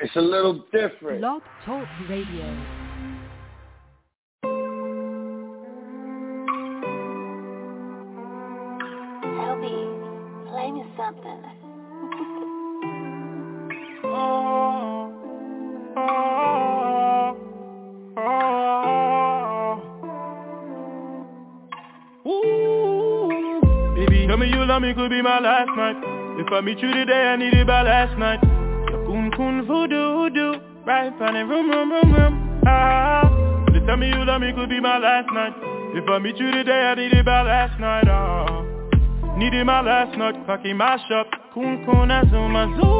It's a little different. Blog Talk Radio. LB, play me something. Baby, tell me you love me, could be my last night. If I meet you today, I need it by last night. Kun voodoo, right on the room. Just tell me you love me, could be my last night. If I meet you today, I need it by last night. Need it my last night, cocky my shop. Kun zoom.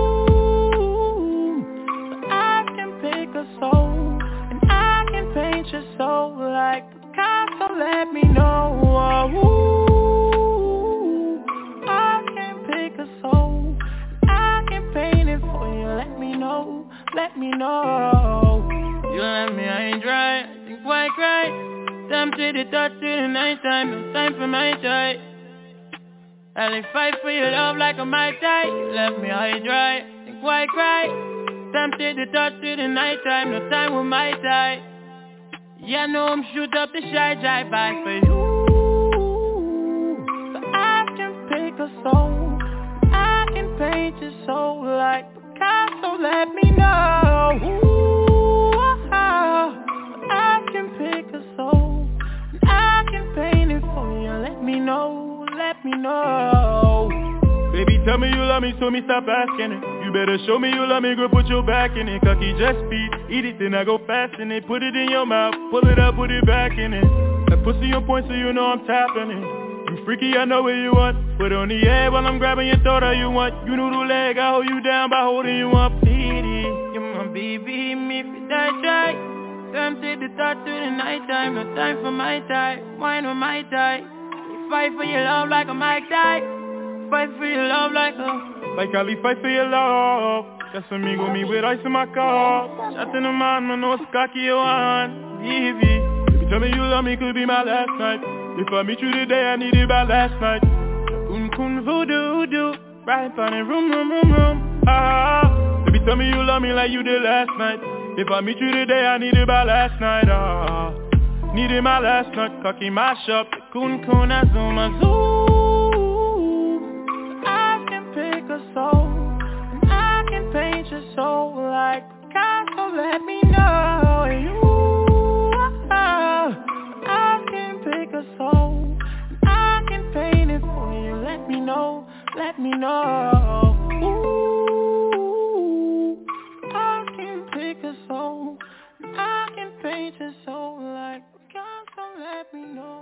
I can pick a soul, and I can paint your soul like Picasso. Let me know. I can pick a soul, I can paint it for you. Let me know. You let me, I ain't dry. I think why cry? Tempted to touch it in night time. No time for my tie. I'll fight for your love like a Mike Ty. You left me high dry. Think why cry? Tempted to touch it in night time. No time with my tie. Yeah, no, I'm shoot up the shy drive by for you. So I can pick a soul, I can paint your soul like Picasso. Let me know. I can pick a soul, I can paint it for you. Let me know. Baby, tell me you love me, so me stop asking it. You better show me you love me, girl, put your back in it. Cocky just speed, eat it, then I go fast in it. Put it in your mouth, pull it up, put it back in it. That pussy on point, so you know I'm tapping it. You freaky, I know what you want. Put on the air while I'm grabbing your throat, all you want. You noodle leg, I hold you down by holding you up. You're my baby, me if you die, try. Tempted to touch it in night time. No time for my time, wine on my tie. Fight for your love like a Mike Ty. Fight for your love like Ali, fight for your love. Just amigo me with ice in my car. Shot in the man, I know it's cocky you want. Baby, tell me you love me, could be my last night. If I meet you today, I need it by last night. Kun voodoo, right on the room. Baby, tell me you love me like you did last night. If I meet you today, I need it by last night. Needed my last night, cocky my shop. Kun zoom. I can pick a soul, and I can paint your soul like Picasso. Let me know. I can pick a soul, and I can paint it for you. Let me know. Ooh, I can pick a soul, and I can paint your soul like Picasso. Let me know.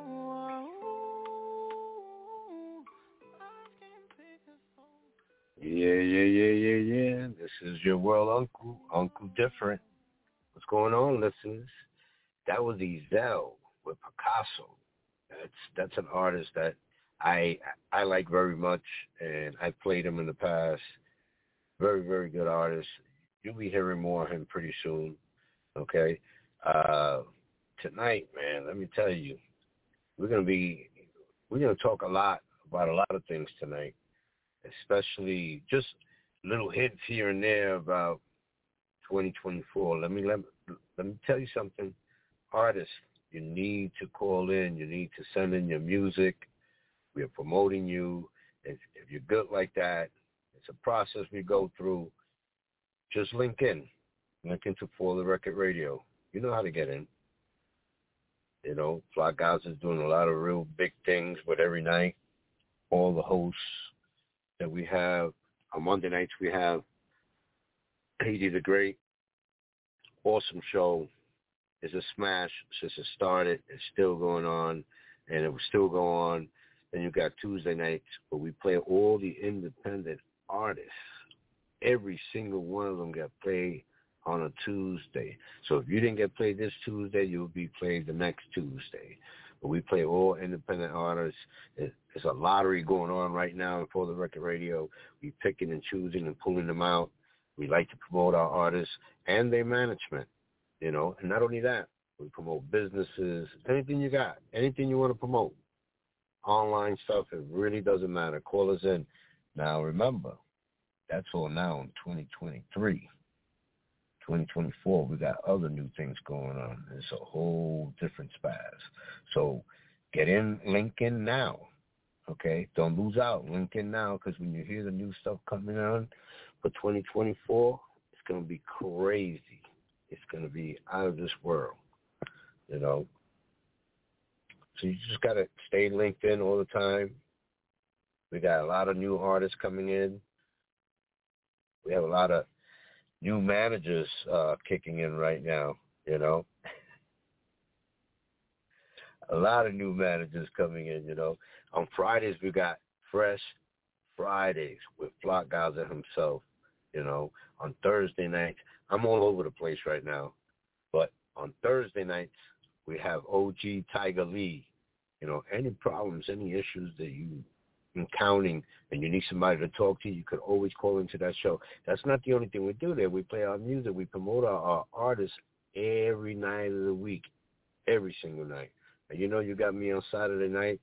Yeah. This is your world Uncle Different. What's going on, listeners? That was Ezell with Picasso. That's an artist that I like very much, and I played him in the past. Very, very good artist. You'll be hearing more of him pretty soon. Okay. Tonight, man, let me tell you, we're gonna talk a lot about a lot of things tonight, especially just little hints here and there about 2024. Let me tell you something. Artists, you need to call in. You need to send in your music. We are promoting you. If you're good like that, it's a process we go through. Just link into For the Record Radio. You know how to get in. You know, Fly Gaza is doing a lot of real big things with every night. All the hosts that we have. On Monday nights, we have Haiti the Great. Awesome show. It's a smash since it started. It's still going on, and it will still go on. Then you got Tuesday nights where we play all the independent artists. Every single one of them got played on a Tuesday. So if you didn't get played this Tuesday, you'll be played the next Tuesday. But we play all independent artists. There's a lottery going on right now For the Record Radio. We picking and choosing and pulling them out. We like to promote our artists and their management, you know. And not only that, we promote businesses, anything you got, anything you want to promote. Online stuff, it really doesn't matter. Call us in. Now remember, that's all now in 2023. 2024, we got other new things going on. It's a whole different spaz. So get in, link in now, okay? Don't lose out. Link in now, because when you hear the new stuff coming on for 2024, it's going to be crazy. It's going to be out of this world, you know? So you just got to stay linked in all the time. We got a lot of new artists coming in. We have a lot of new managers kicking in right now, you know. A lot of new managers coming in, you know. On Fridays, we got Fresh Fridays with Flock Gaza himself, you know. On Thursday nights, I'm all over the place right now. But on Thursday nights, we have OG Tiger Lee. You know, any problems, any issues that you encountering and you need somebody to talk to, you could always call into that show. That's not the only thing we do there. We play our music. We promote our artists every night of the week, every single night. And you know you got me on Saturday nights,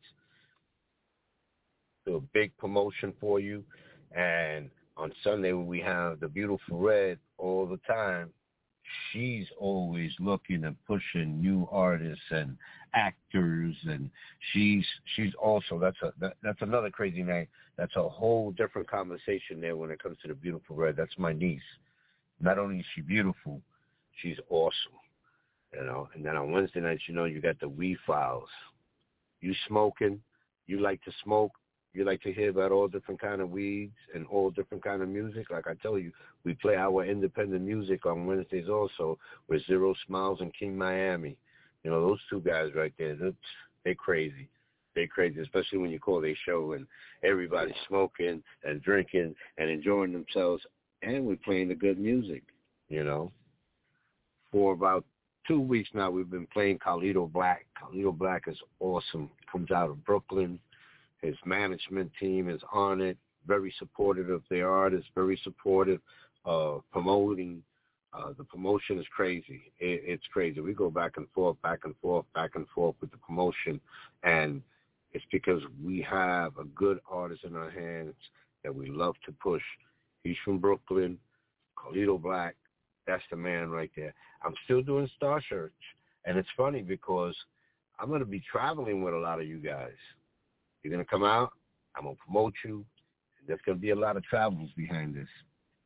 do a big promotion for you. And on Sunday we have the beautiful Red all the time. She's always looking and pushing new artists and actors, and she's also that's another crazy night. That's a whole different conversation there when it comes to the beautiful Red. That's my niece. Not only is she beautiful, she's awesome, you know. And then on Wednesday nights, you know, you got the Weed Files. You smoking? You like to smoke? You like to hear about all different kind of weeds and all different kind of music? Like I tell you, we play our independent music on Wednesdays also with Zero Smiles and King Miami. You know, those two guys right there, they're crazy. They're crazy, especially when you call their show and everybody's smoking and drinking and enjoying themselves, and we're playing the good music, you know. For about 2 weeks now, we've been playing Carlito Black. Carlito Black is awesome. Comes out of Brooklyn. His management team is on it, very supportive of their artists, very supportive of promoting. The promotion is crazy. It's crazy. We go back and forth with the promotion, and it's because we have a good artist in our hands that we love to push. He's from Brooklyn, Carlito Black. That's the man right there. I'm still doing Star Search, and it's funny because I'm going to be traveling with a lot of you guys. You're going to come out, I'm going to promote you. There's going to be a lot of travels behind this.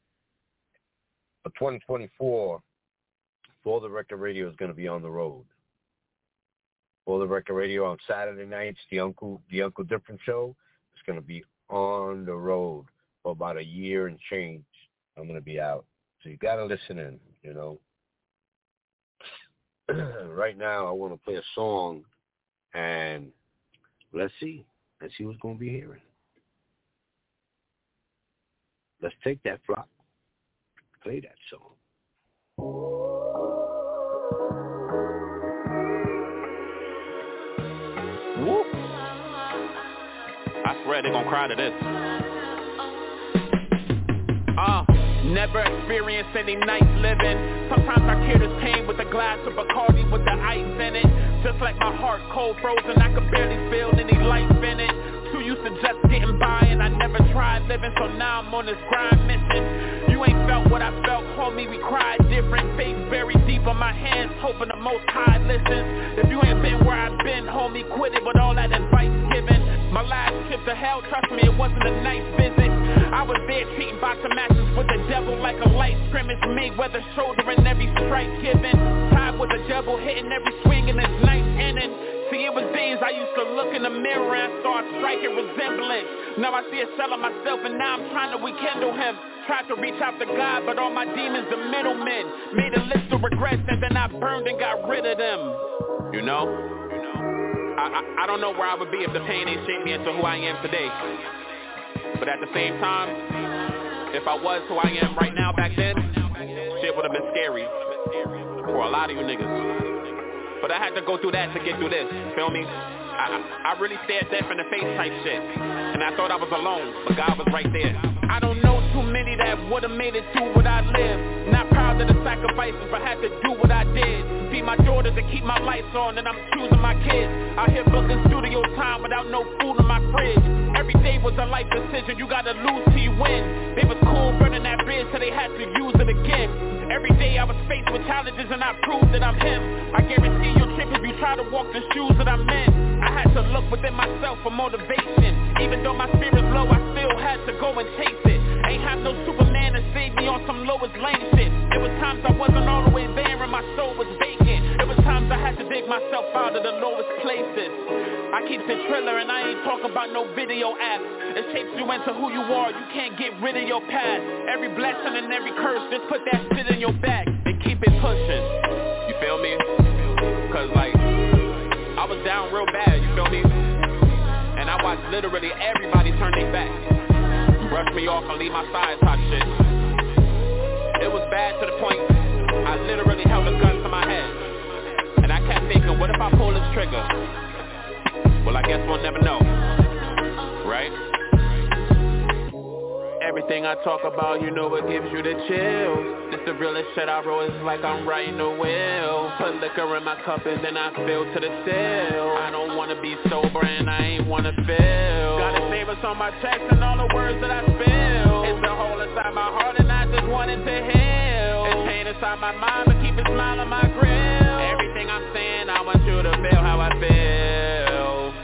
For 2024, For the Record Radio is going to be on the road. For the Record Radio on Saturday nights, the Uncle Different Show is going to be on the road for about a year and change. I'm going to be out. So you got to listen in, you know. Right now, I want to play a song, and let's see. Let's see what's going to be hearing. Let's take that Flock. Play that song. Whoop. I swear they're going to cry to this. Never experienced any nice living. Sometimes I cure this pain with a glass of Bacardi with the ice in it. Just like my heart cold frozen, I could barely feel any life in it. Too used to just getting by and I never tried living, so now I'm on this grind mission. You ain't felt what I felt, homie, we cried different. Face buried deep on my hands, hoping the Most High listens. If you ain't been where I've been, homie, quit it with all that advice given. My last trip to hell, trust me, it wasn't a nice visit. I was there treating boxing matches with the devil like a light scrimmage. Mayweather shouldering every strike given. Tied with the devil hitting every swing in his ninth inning. See, it was days I used to look in the mirror and start striking resemblance. Now I see a shell of myself and now I'm trying to rekindle him. Tried to reach out to God, but all my demons are middlemen. Made a list of regrets and then I burned and got rid of them. You know? I don't know where I would be if the pain ain't shaped me into who I am today. But at the same time, if I was who I am right now back then, shit would have been scary for a lot of you niggas. But I had to go through that to get through this, feel me? I really stared death in the face type shit. And I thought I was alone, but God was right there. I don't know too many that would've made it through what I lived. Not proud of the sacrifices, but had to do what I did. Feed my daughters and keep my lights on, and I'm choosing my kids. Out here booking studio time without no food in my fridge. Every day was a life decision, you gotta lose till you win. They was cool burning that bridge till they had to use it again. Every day I was challenges and I prove that I'm him. I guarantee you'll trip if you try to walk the shoes that I'm in. I had to look within myself for motivation. Even though my spirit's low, I still had to go and chase it. Ain't have no Superman to save me on some lowest lane shit. There was times I wasn't all the way there and my soul was vacant. There was times I had to dig myself out of the lowest places. I keep the Triller and I ain't talking about no video apps. It shapes you into who you are, you can't get rid of your past. Every blessing and every curse, just put that shit in your back and keep it pushing. You feel me? Cause like, I was down real bad, you feel me? And I watched literally everybody turn their back. Brush me off and leave my side type shit. It was bad to the point I literally held a gun to my head. And I kept thinking, what if I pull this trigger? Well, I guess we'll never know, right? Everything I talk about, you know it gives you the chills. This the realest shit I wrote, it's like I'm writing a will. Put liquor in my cup and then I fill to the sill. I don't wanna be sober and I ain't wanna feel. Gotta save us on my chest and all the words that I spill. It's a hole inside my heart and I just wanted to heal. It's pain inside my mind but keep a smile on my grill. Everything I'm saying, I want you to feel how I feel.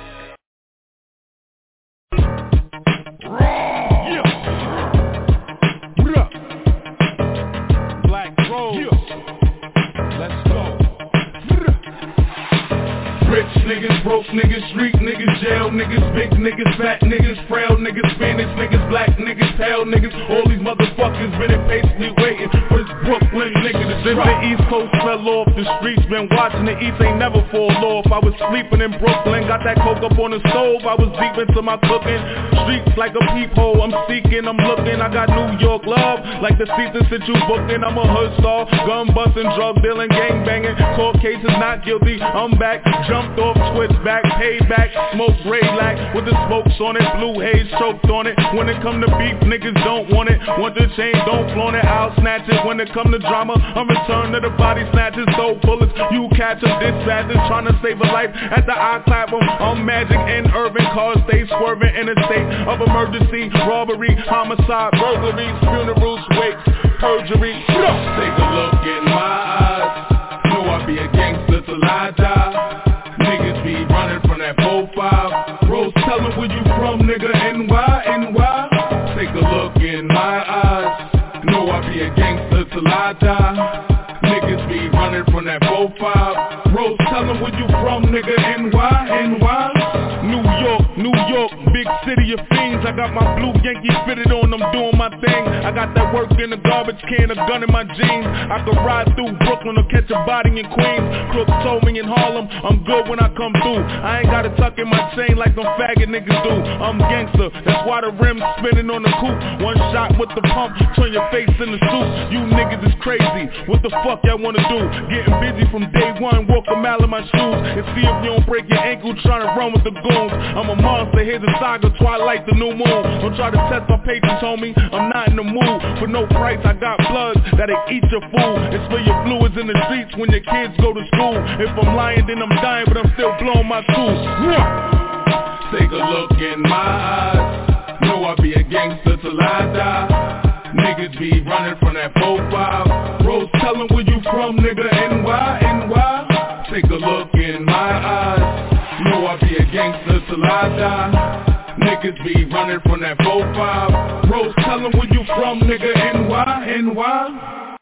Niggas, broke niggas, street niggas, jail niggas, big niggas, fat niggas, frail niggas, Spanish niggas, black niggas, pale niggas. All these motherfuckers been impatiently waiting for this Brooklyn nigga to drop. Since the East Coast fell off the streets, been watching the East ain't never fall off. I was sleeping in Brooklyn, got that coke up on the stove. I was deep into my cooking. Streets like a peephole, I'm seeking, I'm looking. I got New York love, like the season since you booking. I'm a hood star, gun busting, drug dealing, gang banging. Court cases not guilty, I'm back, jumped off. Switch back, payback, smoke gray lack with the smokes on it, blue haze choked on it. When it come to beef, niggas don't want it. Want the chain, don't flaunt it, I'll snatch it. When it come to drama, I'm return to the body snatches. Throw bullets, you catch them, dispatches, trying to save a life at the iCloud room. I'm magic and urban, cars stay swerving in a state of emergency. Robbery, homicide, burglaries, funerals, wakes, perjury. Take a look in my eyes, know I be a gangster till I die. Niggas be running from that 4-5. Bros, tell them where you from, nigga, NY. Take a look in my eyes, know I be a gangster till I die. Niggas be running from that 4-5. Bros, tell them where you from, nigga, NY. New York, big city of fiends. I got my blue Yankee fitted on, I'm doing my thing. I got that work in the garbage can, a gun in my jeans. I could ride through Brooklyn or catch a body in Queens. Crooks told me in Harlem, I'm good when I come through. I ain't gotta tuck in my chain like them faggot niggas do. I'm gangster, that's why the rim's spinning on the coupe. One shot with the pump, turn your face in the soup. You niggas is crazy, what the fuck y'all wanna do? Getting busy from day one, walk a mile in my shoes. And see if you don't break your ankle trying to run with the goons. I'm a monster, here's a saga, Twilight, the new moon. Don't try to test my patience, homie, I'm not in the mood. For no price, I got bloods that'll eat your food. It's for your fluids in the streets when your kids go to school. If I'm lying, then I'm dying, but I'm still blowing my tools. Take a look in my eyes, know I be a gangster till I die. Niggas be running from that 4-5. Bros, tell them where you from, nigga, NY. Take a look in my eyes, know I be a gangster till I die. Niggas be running from that 4-5. Bros, tell them where you from, nigga, NY.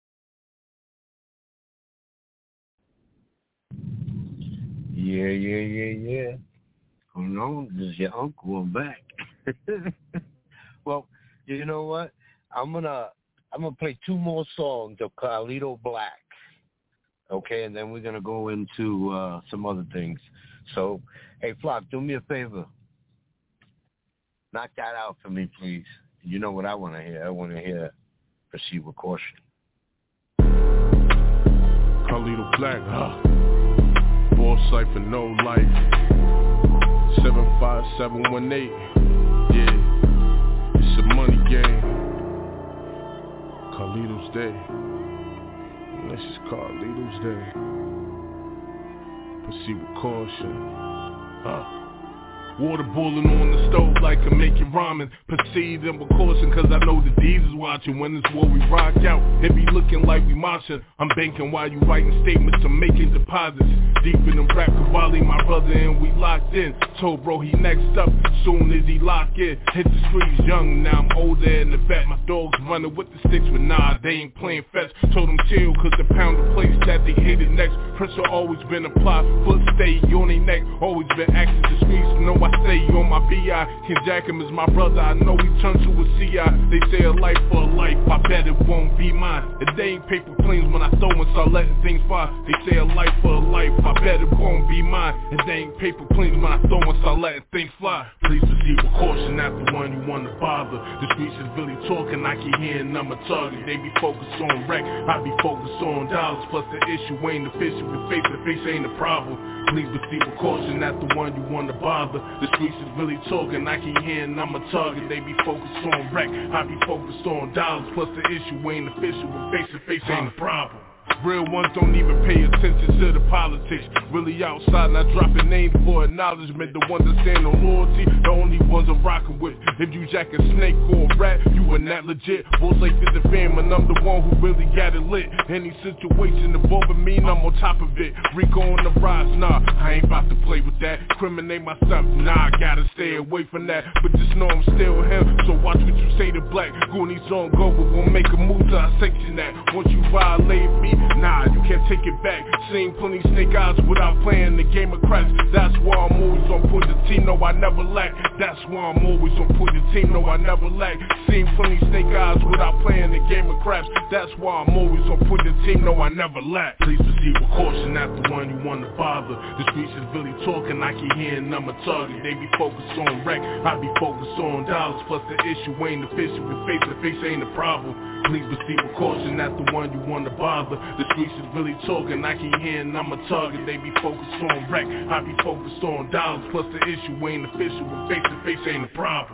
Yeah. Hold on, this is your uncle, I'm back. Well, you know what? I'm gonna play two more songs of Carlito Black. Okay, and then we're gonna go into some other things. So, hey Flock, do me a favor. Knock that out for me, please. You know what I want to hear. I want to hear Proceed with Caution. Carlito Black, Boss Cypher, No Life. 75718. Yeah, it's a money game. Carlito's Day. This is Carlito's Day. Proceed with caution. Water boiling on the stove like I'm making ramen. Proceed and with caution cause I know the D's is watching. When it's war we rock out, it be looking like we marching. I'm banking while you writing statements, I'm making deposits. Deep in the rap Cavalli, my brother and we locked in. Told bro he next up, soon as he lock in. Hit the streets young, now I'm older in the vet. My dogs running with the sticks, but nah, they ain't playing fetch. Told them chill cause the pound of place that they hated next. Pressure always been applied, foot stay on their neck. Always been acting the streets, know I stay on my B.I. Ken Jackham is my brother, I know he turned to a C.I. They say a life for a life, I bet it won't be mine. If they ain't paper planes when I throw and start letting things fly. They say a life for a life, I bet it won't be mine. If they ain't paper planes when I throw and start letting things fly. Please proceed with caution, not the one you wanna bother. The streets is really talking, I keep hearing I'm a target. They be focused on wreck, I be focused on dollars. Plus the issue ain't official, with face to face ain't a problem. Please proceed with caution, not the one you wanna bother. The streets is really talking, I keep hearing I'm a target. They be focused on wreck, I be focused on dollars. Plus the issue ain't official, with face to face ain't a problem. Real ones don't even pay attention to the politics. Really outside, not dropping names for acknowledgement. The ones that stand on loyalty, the only ones I'm rocking with. If you jack a snake or a rat, you are not legit. Both like the fam, and I'm the one who really got it lit. Any situation involving me, and I'm on top of it. Rico on the rise, nah, I ain't about to play with that. Criminate myself, nah, I gotta stay away from that. But just know I'm still him, so watch what you say to black. Goonies on go, but we'll make a move till I sanction that. Once you violate me, nah, you can't take it back. Seen plenty snake eyes without playing the game of craps. That's why I'm always on point the team, no I never lack. That's why I'm always on point the team, no I never lack. Seen plenty snake eyes without playing the game of craps. That's why I'm always on point the team, no I never lack. Please proceed with caution, not the one you wanna bother. The streets is really talking, I keep hearing I'm a target. They be focused on wreck, I be focused on dollars. Plus the issue ain't official, with face to face ain't a problem. Please proceed with caution, not the one you wanna bother. The streets is really talking, I keep hearing I'm a target. They be focused on wreck, I be focused on dollars. Plus the issue ain't official, with face to face ain't a problem.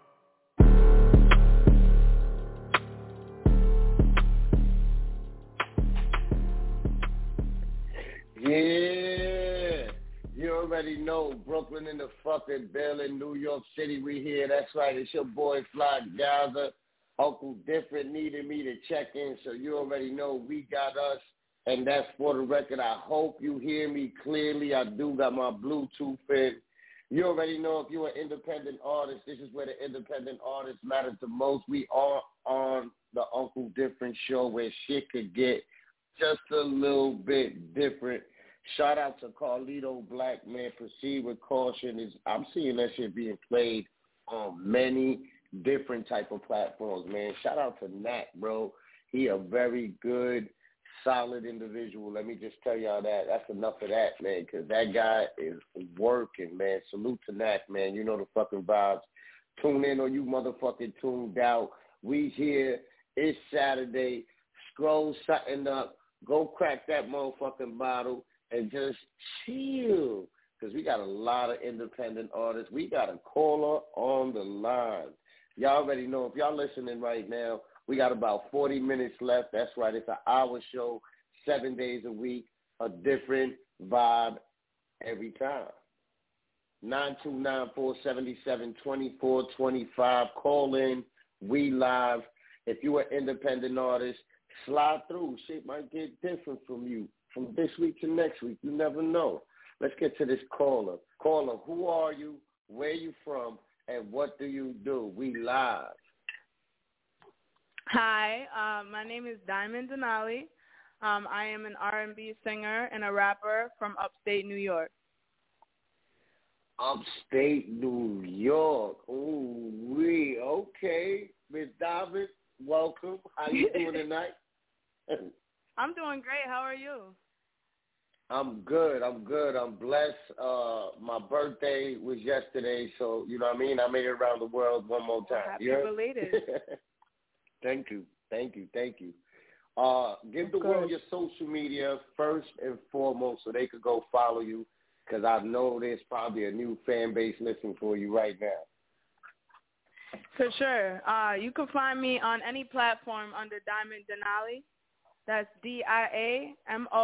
Yeah, you already know, Brooklyn in the fucking building, New York City, we here. That's right, it's your boy Fly Gaza. Uncle Different needed me to check in, so you already know we got us, and that's for the record. I hope you hear me clearly. I do got my Bluetooth in. You already know if you're an independent artist, this is where the independent artists matter the most. We are on the Uncle Different show where shit could get just a little bit different. Shout out to Carlito Black, man. Proceed with caution. I'm seeing that shit being played on many different type of platforms, man. Shout out to Nat, bro. He a very good, solid individual. Let me just tell y'all that. That's enough of that, man, because that guy is working, man. Salute to Nat, man. You know the fucking vibes. Tune in or you motherfucking tuned out. We here. It's Saturday. Scroll something up. Go crack that motherfucking bottle and just chill, because we got a lot of independent artists. We got a caller on the line. Y'all already know, if y'all listening right now, we got about 40 minutes left. That's right. It's an hour show, 7 days a week, a different vibe every time. 929-477-2425. Call in. We live. If you're an independent artist, slide through. Shit might get different from you from this week to next week. You never know. Let's get to this caller. Caller, who are you? Where you from? And what do you do? We live. Hi, my name is Diamond Denali. I am an R&B singer and a rapper from upstate New York. Upstate New York. Ooh, wee. Okay. Ms. Diamond, welcome. How you doing tonight? I'm doing great. How are you? I'm good. I'm blessed. My birthday was yesterday, so, you know what I mean? I made it around the world one more time. Happy belated. Thank you. Give the world your social media first and foremost so they could go follow you, because I know there's probably a new fan base listening for you right now. For sure. You can find me on any platform under Diamond Denali. That's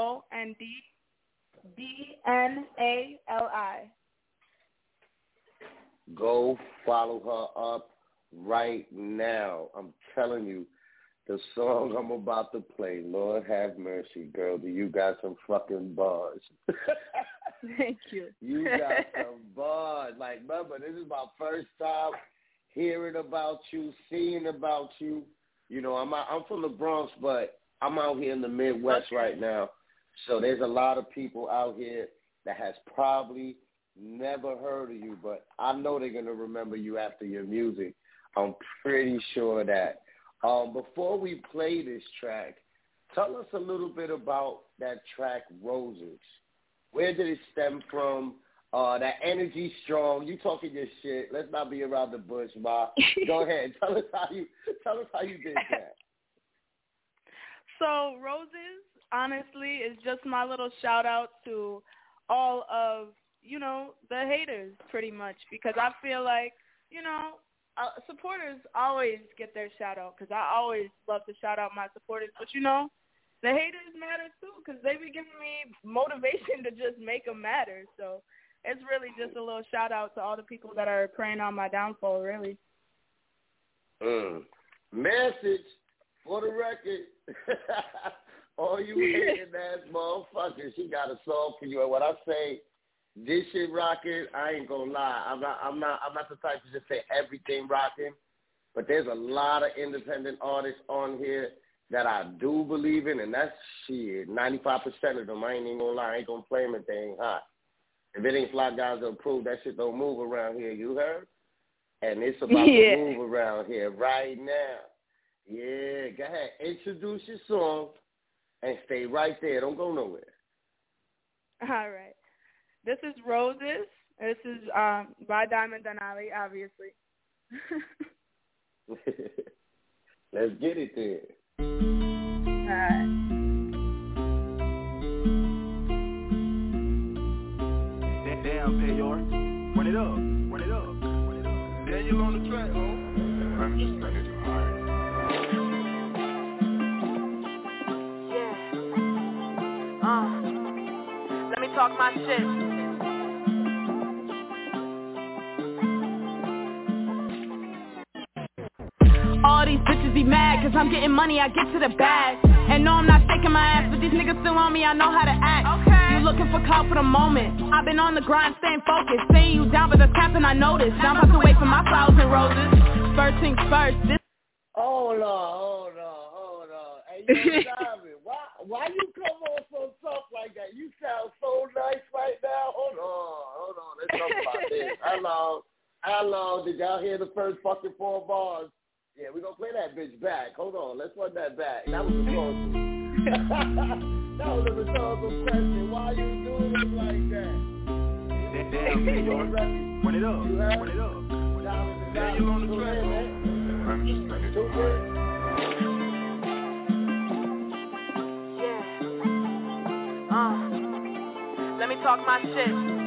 DIAMONDDNALI. Go follow her up right now. I'm telling you, the song I'm about to play, Lord have mercy, girl, do you got some fucking bars. Thank you. You got some bars. Like, remember, this is my first time hearing about you, seeing about you. You know, I'm from the Bronx, but I'm out here in the Midwest right now. So there's a lot of people out here that has probably never heard of you, but I know they're going to remember you after your music. I'm pretty sure of that. Before we play this track, tell us a little bit about that track, Roses. Where did it stem from? That energy strong. You talking your shit. Let's not be around the bush, Ma. Go ahead. Tell us how you did that. So Roses, honestly, is just my little shout out to all of, you know, the haters pretty much, because I feel like, you know, supporters always get their shout out, because I always love to shout out my supporters. But, you know, the haters matter too, because they be giving me motivation to just make them matter. So it's really just a little shout out to all the people that are praying on my downfall, really. Message for the record. All you hating ass motherfuckers, she got a song for you. And when I say this shit rocking, I ain't gonna lie. I'm not the type to just say everything rocking, but there's a lot of independent artists on here that I do believe in, and that's shit. 95% of them, I ain't even gonna lie. I ain't gonna play them if they ain't hot. If it ain't Fly Guys to Approve, that shit don't move around here. You heard? And it's about to move around here right now. Yeah, go ahead. Introduce your song and stay right there. Don't go nowhere. All right. This is Roses. This is by Diamond Denali, obviously. Let's get it there. All right. Damn, Payor. Run it up. Daniel on the track, ho. I'm just ready to hard. Yeah. Let me talk my shit. All these bitches be mad, cause I'm getting money, I get to the bag. And no, I'm not faking my ass, but these niggas still on me, I know how to act. Okay. You looking for clout for the moment. I've been on the grind, staying focused. Saying you down, but that's capping, I noticed. Now I'm about to wait for my flowers and roses. First things first, this... Hold on. Hey, yo, Diamond, why you come on so tough like that? You sound so nice right now. Hold on. Let's talk about this. How long did y'all hear the first fucking 4 bars? Yeah, we're going to play that bitch back. Hold on. Let's run that back. That was rhetorical. That was a rhetorical question. Why you doing it like that? Damn, Payor. Run it up. Daniel on the track, man. I'm just ready to hard. Yeah. Let me talk my shit.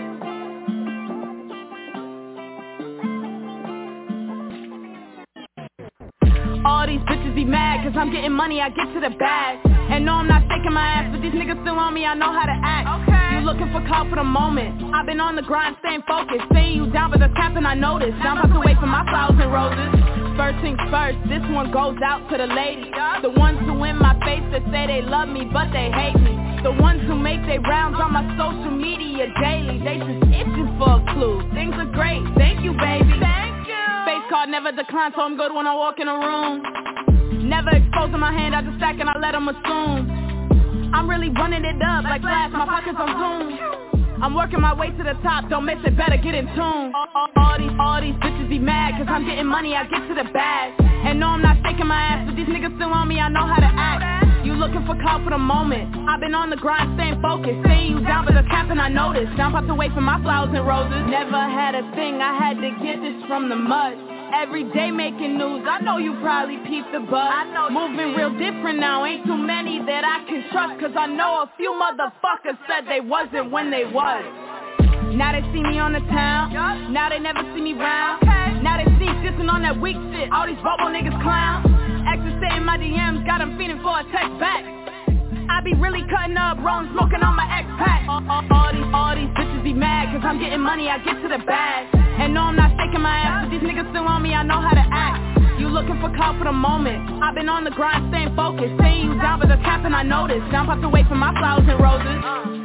All these bitches be mad, cause I'm getting money, I get to the bag. And no, I'm not faking my ass, but these niggas still on me, I know how to act. Okay. You looking for clout for the moment. I've been on the grind, staying focused. Saying you down, but that's capping, I noticed. Now I'm about to wait for my flowers and roses. First things first, this one goes out to the ladies. The ones who in my face that say they love me, but they hate me. The ones who make their rounds on my social media daily. They just itching for a clue. Things are great, thank you, baby. Thank you. Face card never decline, so I'm good when I walk in a room. Never exposing my hand, I just stack and I let them assume. I'm really running it up like Flash, my pockets on Zoom. I'm working my way to the top, don't miss it, better get in tune. All these bitches be mad, cause I'm getting money, I get to the bag. And no, I'm not faking my ass, but these niggas still on me, I know how to act. You looking for clout for the moment. I've been on the grind, staying focused. Saying you down, but that's capping, I noticed. Now I'm about to wait for my flowers and roses. Never had a thing, I had to get this from the mud. Every day making news, I know you probably peeped the buzz. Moving real different now, ain't too many that I can trust. Cause I know a few motherfuckers said they wasn't when they was. Now they see me on the town, now they never see me round. Now they see dissing on that weak shit, all these bubble niggas clown. Exes stay in my DMs, got them feeding for a text back. I I be really cutting up, rolling, smoking on my X-Pack. All these bitches be mad, cause I'm getting money, I get to the bag. And no, I'm not shaking my ass, but these niggas still on me, I know how to act. You looking for clout for the moment, I've been on the grind, staying focused. Saying you down, but the capping I noticed. Now I'm about to wait for my flowers and roses.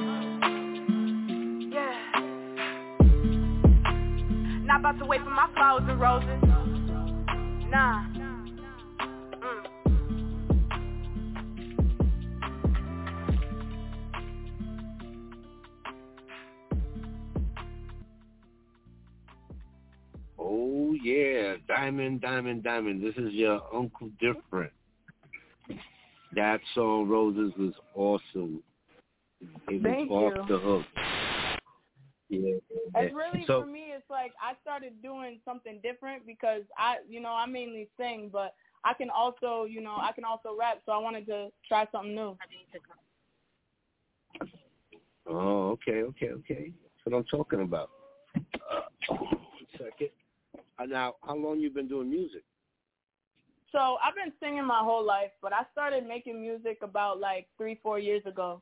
Not about to wait for my flowers and roses. Nah. Oh yeah, Diamond. This is your Uncle Different. That song, Roses, was awesome. It was off the hook. Yeah. It's really, for me, it's like I started doing something different because I mainly sing, but I can also rap, so I wanted to try something new. Oh, okay. That's what I'm talking about. One second. Now, how long you been doing music? So I've been singing my whole life, but I started making music about like 3-4 years ago.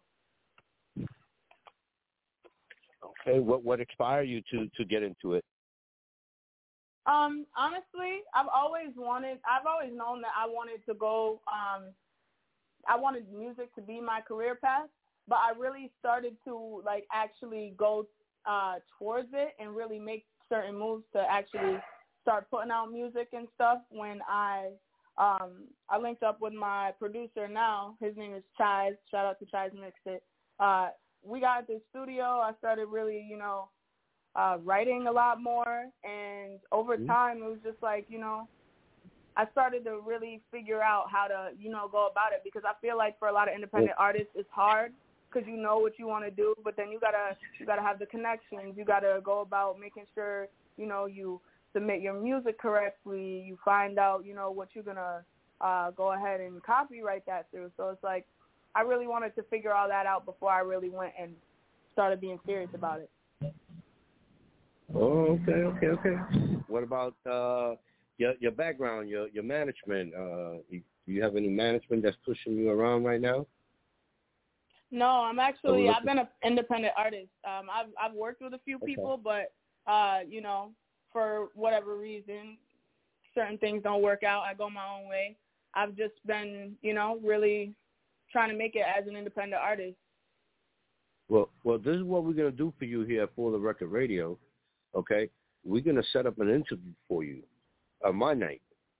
Okay, what inspired you to get into it? Honestly, I've always known that I wanted to go. I wanted music to be my career path, but I really started to like actually go towards it and really make certain moves to actually start putting out music and stuff when I linked up with my producer now. His name is Chise. Shout out to Chise Mixed It. We got at the studio. I started really, writing a lot more. And over time, it was just like, I started to really figure out how to, go about it, because I feel like for a lot of independent artists, it's hard because you know what you want to do, but then you gotta have the connections. You gotta go about making sure, you submit your music correctly. You find out, what you're gonna go ahead and copyright that through. So it's like I really wanted to figure all that out before I really went and started being serious about it. Oh, okay. What about your background, your management? Do you have any management that's pushing you around right now? No, I've been an independent artist. I've worked with a few people, but for whatever reason, certain things don't work out. I go my own way. I've just been, really trying to make it as an independent artist. Well, this is what we're going to do for you here at For the Record Radio, okay? We're going to set up an interview for you my night.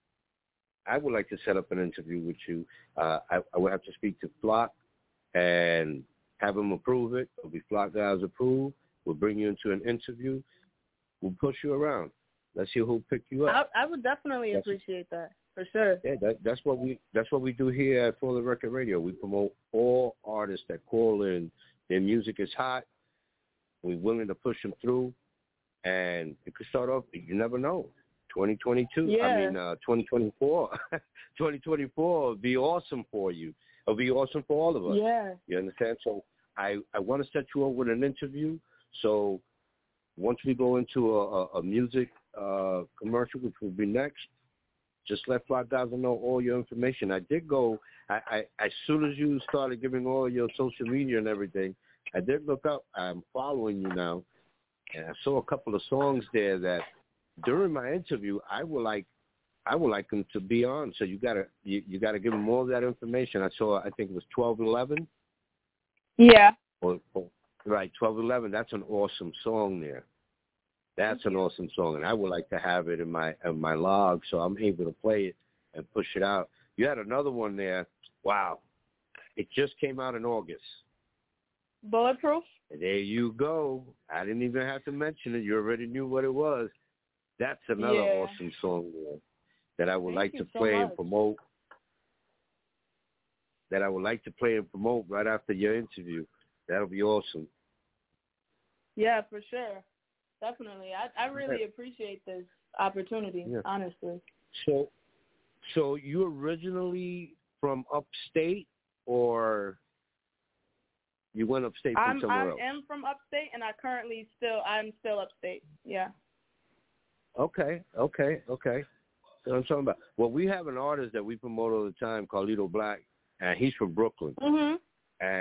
I would like to set up an interview with you. I would have to speak to Flock and have him approve it. It'll be Flock guys approve. We'll bring you into an interview. We'll push you around. Let's see who'll pick you up. I would definitely appreciate that, for sure. Yeah, that's what we do here at For the Record Radio. We promote all artists that call in. Their music is hot. We're willing to push them through, and it could start off. You never know. 2022. Yeah. I mean, 2024. 2024 will be awesome for you. It'll be awesome for all of us. Yeah. You understand? So I want to set you up with an interview. So once we go into a music commercial, which will be next, just let Flock guys know all your information. I did go, I as soon as you started giving all your social media and everything, I did look up. I'm following you now, and I saw a couple of songs there that during my interview I would like them to be on. So you gotta give them all that information. I think it was 1211. Yeah. Right, 1211. That's an awesome song there. That's an awesome song, and I would like to have it in my log so I'm able to play it and push it out. You had another one there. Wow. It just came out in August. Bulletproof? There you go. I didn't even have to mention it. You already knew what it was. That's another awesome song there that I would like to play and promote. That I would like to play and promote right after your interview. That'll be awesome. Yeah, for sure. Definitely. I really appreciate this opportunity, honestly. So you originally from upstate, or you went upstate from somewhere else? I am from upstate, and I'm still upstate. Yeah. Okay. That's what I'm talking about. Well, we have an artist that we promote all the time, Carlito Black, and he's from Brooklyn. Mhm.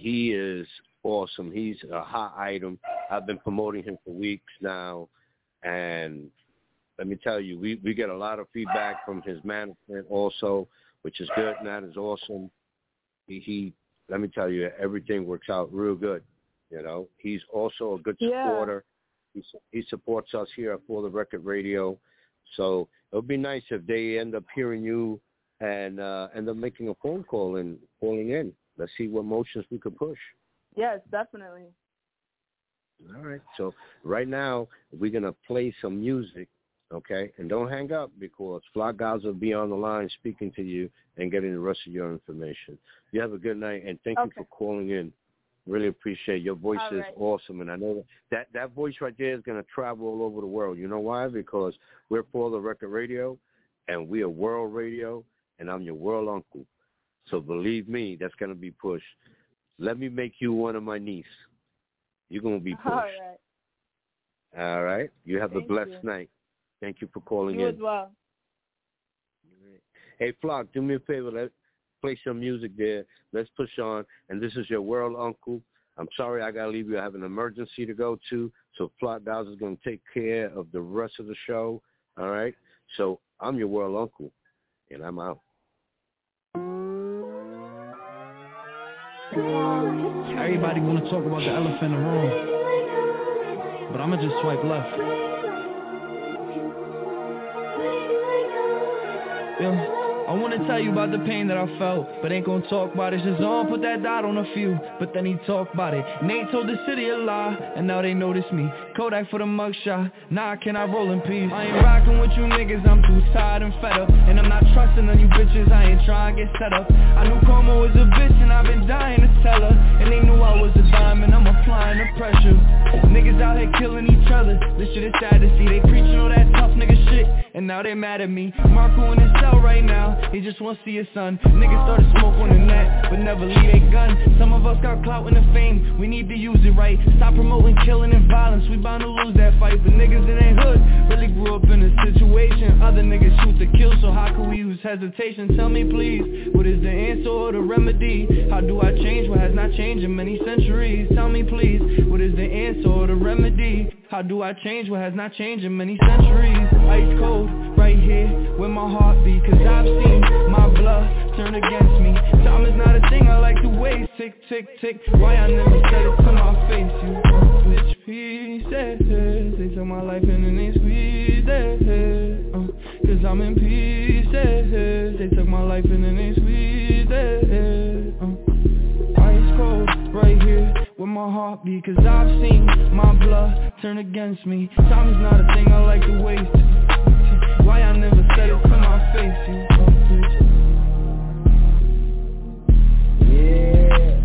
he is awesome. He's a hot item. I've been promoting him for weeks now, and let me tell you, we get a lot of feedback from his management also, which is good, and that is awesome. He let me tell you, everything works out real good. You know, he's also a good supporter. He supports us here at For the Record Radio. So it would be nice if they end up hearing you and end up making a phone call and calling in. Let's see what motions we could push. Yes, definitely. All right. So right now we're going to play some music, okay? And don't hang up because Flock Gaza will be on the line speaking to you and getting the rest of your information. You have a good night, and thank you for calling in. Really appreciate it. Your voice is awesome, and I know that voice right there is going to travel all over the world. You know why? Because we're For the Record Radio, and we are World Radio, and I'm your world uncle. So believe me, that's going to be pushed. Let me make you one of my niece. You're going to be pushed. All right? You have a blessed night. Thank you for calling in. You as well. Hey, Flock, do me a favor. Let's play some music there. Let's push on. And this is your world uncle. I'm sorry I got to leave you. I have an emergency to go to. So Flock Gaza is going to take care of the rest of the show. All right? So I'm your world uncle, and I'm out. Everybody want to talk about the elephant in the room, but I'ma just swipe left. Yeah. I wanna tell you about the pain that I felt, but ain't gonna talk about it. Shazam put that dot on a few, but then he talked about it. Nate told the city a lie, and now they notice me. Kodak for the mugshot, nah, can I roll in peace? I ain't rocking with you niggas, I'm too tired and fed up. And I'm not trusting none you bitches, I ain't trying to get set up. I knew Karma was a bitch, and I've been dying to tell her. And they knew I was a diamond, I'm applying the pressure. Niggas out here killing each other, this shit is sad to see. They preaching all that tough nigga shit, and now they mad at me. Marco in his cell right now, he just wanna see his son. Niggas started smoke on the net, but never leave a gun. Some of us got clout and the fame, we need to use it right. Stop promoting killing and violence, we bound to lose that fight. But niggas in their hood really grew up in a situation. Other niggas shoot to kill, so how can we use hesitation? Tell me please, what is the answer or the remedy? How do I change what has not changed in many centuries? Tell me please, what is the answer or the remedy? How do I change what has not changed in many centuries? Ice cold, right here, where my heart beat. Cause I've seen my blood turn against me. Time is not a thing I like to waste. Tick, tick, tick, why I never said it to my face. You bitch pieces, they took my life and then they squeezed it. Cause I'm in pieces, they took my life and then they squeezed it. Ice cold, right here, where my heart beat. Cause I've seen my blood turn against me. Time is not a thing I like to waste. Why I never said it to my face, you bitch. Yeah.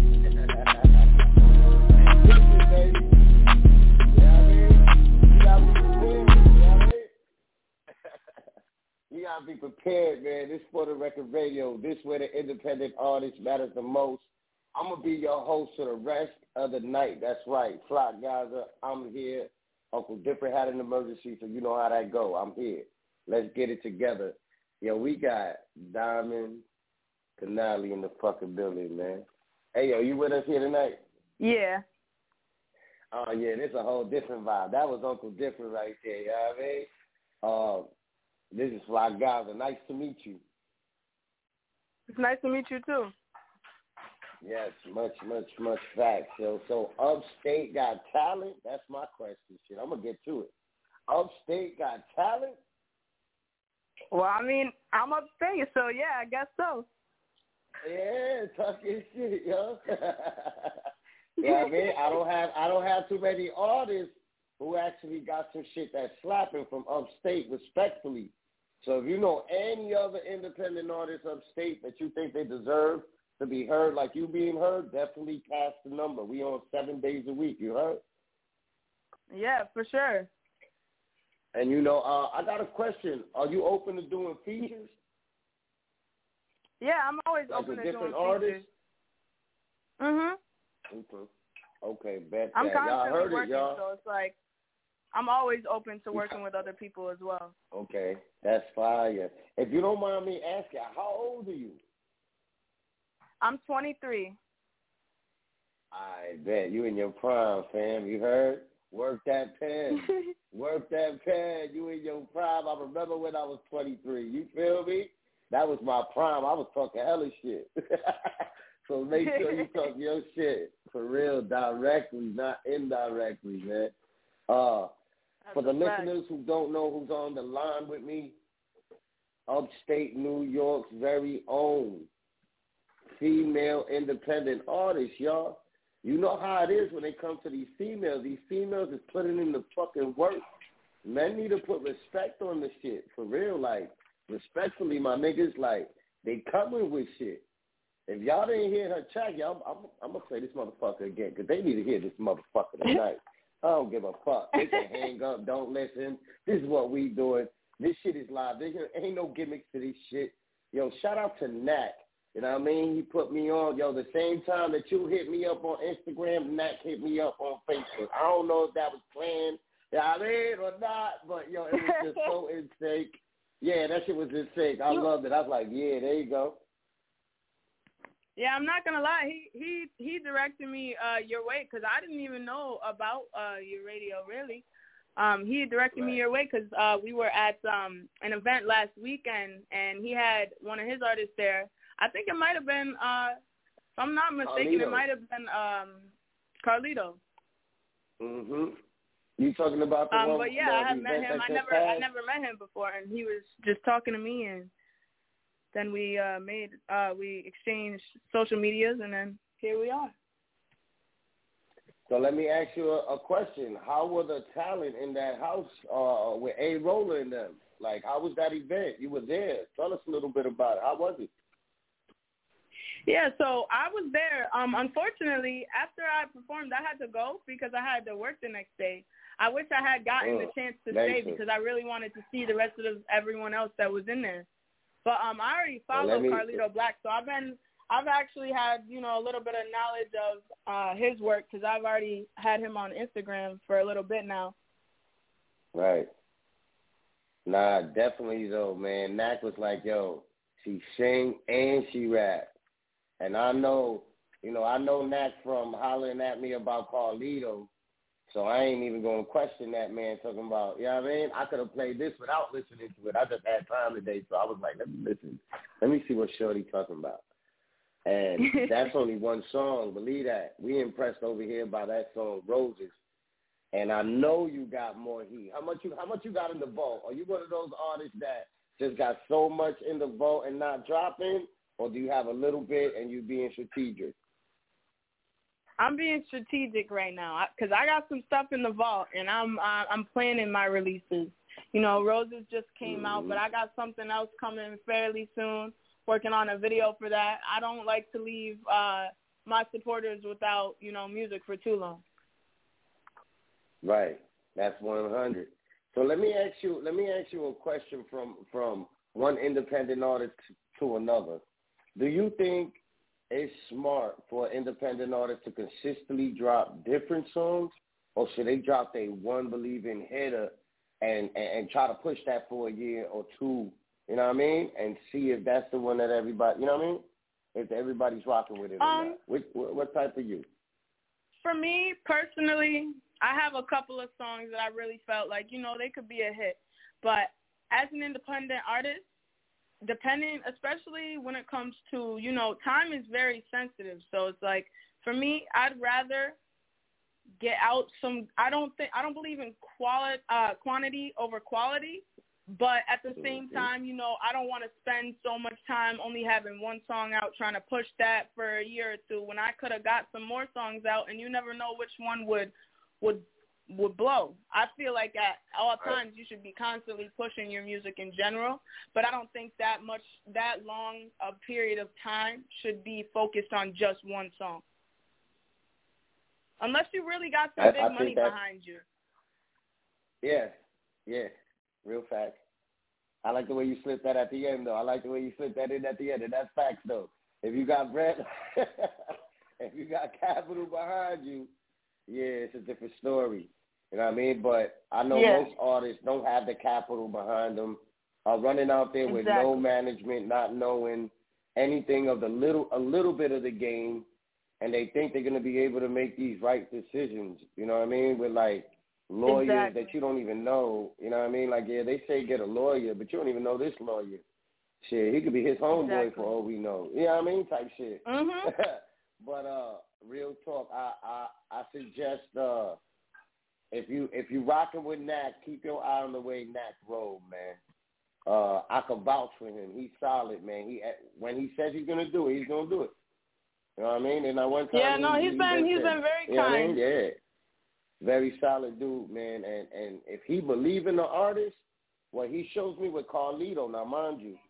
You gotta be prepared, man. This is For the Record Radio. This is where the independent artist matters the most. I'm going to be your host for the rest of the night. That's right. Flock Gaza, I'm here. Uncle Different had an emergency, so you know how that go. I'm here. Let's get it together. Yo, we got Diamond Canali in the fucking building, man. Hey, yo, you with us here tonight? Yeah. Oh, yeah, this is a whole different vibe. That was Uncle Different right there, you know what I mean? This is Flock Gaza. Nice to meet you. It's nice to meet you, too. Yes, much facts. So Upstate got talent? That's my question. Shit, I'm going to get to it. Upstate got talent? Well, I mean, I'm upstate, so yeah, I guess so. Yeah, talking shit, yo. Yeah, I mean, I don't have too many artists who actually got some shit that's slapping from upstate, respectfully. So if you know any other independent artists upstate that you think they deserve to be heard like you being heard, definitely pass the number. We on 7 days a week, you heard? Yeah, for sure. And, you know, I got a question. Are you open to doing features? Yeah, I'm always like open to different doing artists? Features. Okay, bet I'm that. Y'all constantly heard working, it, y'all. so it's like I'm always open to working with other people as well. Okay, that's fire. If you don't mind me asking, how old are you? I'm 23. I bet. You in your prime, fam. You heard? Work that pen. Work that pen. You in your prime. I remember when I was 23. You feel me? That was my prime. I was talking hella shit. So make sure you talk your shit. For real, directly, not indirectly, man. For the listeners who don't know who's on the line with me, upstate New York's very own female independent artist, y'all. You know how it is when they come to these females. These females is putting in the fucking work. Men need to put respect on the shit, for real. Like, respectfully, my niggas, like, they coming with shit. If y'all didn't hear her track, y'all, I'm going to play this motherfucker again, because they need to hear this motherfucker tonight. I don't give a fuck. They can hang up, don't listen. This is what we doing. This shit is live. There ain't no gimmicks to this shit. Yo, shout out to Knack. You know what I mean? He put me on. Yo, the same time that you hit me up on Instagram, Knack hit me up on Facebook. I don't know if that was planned, you know what I mean, or not, but, yo, it was just so in sync. Yeah, that shit was in sync. I loved it. I was like, yeah, there you go. Yeah, I'm not gonna lie. He directed me your way because I didn't even know about your radio really. He directed me your way because we were at an event last weekend and he had one of his artists there. I think it might have been, if I'm not mistaken, Carlito. It might have been Carlito. Mhm. You talking about the one? But yeah, I have met him. I never met him before, and he was just talking to me, and then we we exchanged social medias, and then here we are. So let me ask you a question. How were the talent in that house with A. Roller in them? Like, how was that event? You were there. Tell us a little bit about it. How was it? Yeah, so I was there. Unfortunately, after I performed, I had to go because I had to work the next day. I wish I had gotten the chance to stay because I really wanted to see the rest of everyone else that was in there. But I already followed Carlito Black, so I've actually had, you know, a little bit of knowledge of his work because I've already had him on Instagram for a little bit now. Right. Nah, definitely though, man. Knack was like, yo, she sing and she rap. And I know Knack from hollering at me about Carlito, so I ain't even going to question that man talking about, you know what I mean? I could have played this without listening to it. I just had time today, so I was like, let me listen. Let me see what Shorty talking about. And that's only one song, believe that. We impressed over here by that song, Roses. And I know you got more heat. How much you got in the vault? Are you one of those artists that just got so much in the vault and not dropping? Or do you have a little bit and you being strategic? I'm being strategic right now because I got some stuff in the vault and I'm planning my releases. You know, Roses just came out, but I got something else coming fairly soon. Working on a video for that. I don't like to leave my supporters without, you know, music for too long. Right. That's 100. So let me ask you a question from one independent artist to another. Do you think it's smart for an independent artist to consistently drop different songs, or should they drop their one believing header and try to push that for a year or two, you know what I mean, and see if that's the one that everybody, you know what I mean, if everybody's rocking with it or not? What type of you? For me, personally, I have a couple of songs that I really felt like, you know, they could be a hit. But as an independent artist, depending, especially when it comes to, you know, time is very sensitive. So it's like, for me, I'd rather get out some, I don't believe in quantity over quality, but at the same time, you know, I don't want to spend so much time only having one song out trying to push that for a year or two when I could have got some more songs out and you never know which one would blow. I feel like at all times you should be constantly pushing your music in general, but I don't think that long a period of time should be focused on just one song. Unless you really got some big money behind you. Yeah, real facts. I like the way you slipped that at the end, though. I like the way you slipped that in at the end, and that's facts, though. If you got bread, if you got capital behind you, yeah, it's a different story. You know what I mean? But I know most artists don't have the capital behind them, are running out there with no management, not knowing anything of a little bit of the game, and they think they're going to be able to make these right decisions, you know what I mean, with, like, lawyers that you don't even know, you know what I mean? Like, yeah, they say get a lawyer, but you don't even know this lawyer. Shit, he could be his homeboy for all we know. You know what I mean? Type shit. Mm-hmm. But real talk, I suggest if you rocking with Knack, keep your eye on the way Knack roll, man. I can vouch for him. He's solid, man. When he says he's gonna do it, he's gonna do it. You know what I mean? And I one time he's been very kind. Yeah. Very solid dude, man. And if he believe in the artist, well, he shows me with Carlito. Now, mind you,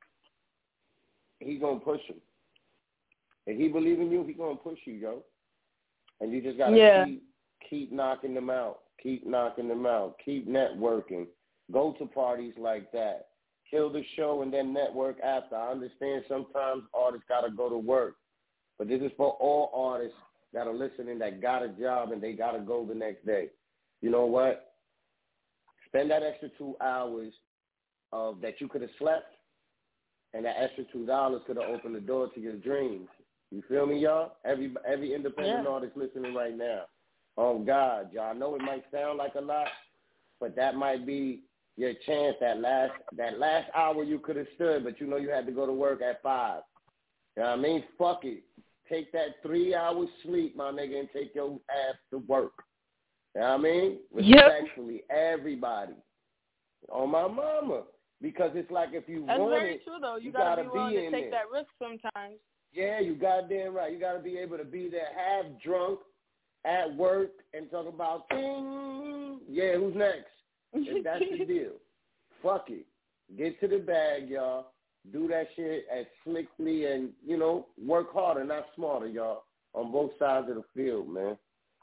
he's going to push him. If he believe in you, he's going to push you, yo. And you just got to keep knocking them out. Keep knocking them out. Keep networking. Go to parties like that. Kill the show and then network after. I understand sometimes artists got to go to work. But this is for all artists that are listening that got a job and they got to go the next day. You know what? Spend that extra 2 hours that you could have slept, and that extra $2 could have opened the door to your dreams. You feel me, y'all? Every independent artist listening right now. Oh, God, y'all. I know it might sound like a lot, but that might be your chance. That last hour you could have stood, but you know you had to go to work at 5. You know what I mean? Fuck it. Take that 3 hours sleep, my nigga, and take your ass to work. You know what I mean? Respectfully, everybody. On my mama. Because it's like if you That's want very true, though. You gotta be willing to take there. that risk sometimes. Yeah, you goddamn right. You got to be able to be there half drunk at work and talk about, ding, yeah, who's next? If that's the deal. Fuck it. Get to the bag, y'all. Do that shit as slickly and, you know, work harder, not smarter, y'all, on both sides of the field, man.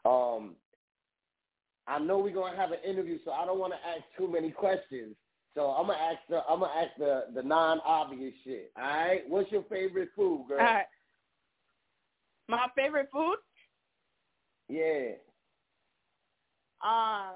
I know we're going to have an interview, so I don't want to ask too many questions. So I'm gonna ask the non-obvious shit. All right, what's your favorite food, girl? All right. My favorite food? Yeah. I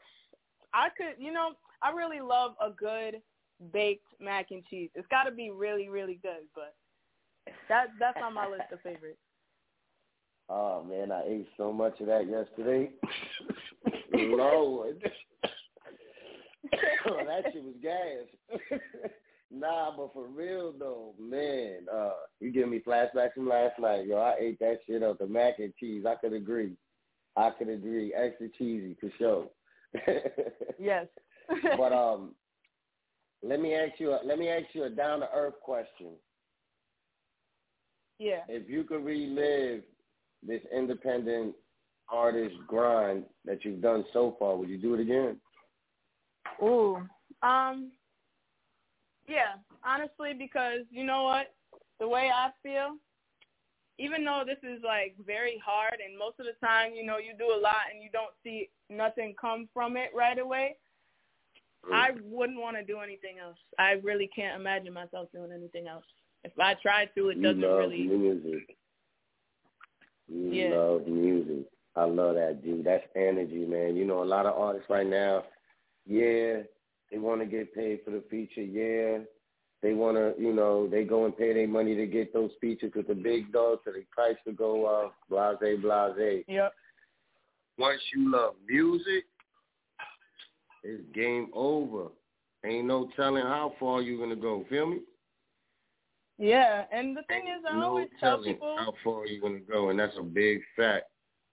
really love a good baked mac and cheese. It's got to be really, really good, but that's on my list of favorites. Oh man, I ate so much of that yesterday. Lord. That shit was gas. Nah, but for real though, man, you give me flashbacks from last night, yo. I ate that shit up, the mac and cheese. I could agree. Extra cheesy for sure. Yes. But let me ask you a down to earth question. Yeah. If you could relive this independent artist grind that you've done so far, would you do it again? Ooh, yeah, honestly, because you know what? The way I feel, even though this is like very hard and most of the time, you know, you do a lot and you don't see nothing come from it right away, I wouldn't want to do anything else. I really can't imagine myself doing anything else. If I tried to, it doesn't really. You love music. You love music. I love that, dude. That's energy, man. You know, a lot of artists right now, yeah, they want to get paid for the feature. Yeah, they want to, you know, they go and pay their money to get those features with the big dogs so the price will go up, blase, blase. Yep. Once you love music, it's game over. Ain't no telling how far you're going to go. Feel me? Yeah, and the thing is, I always tell people how far you're going to go, and that's a big fact.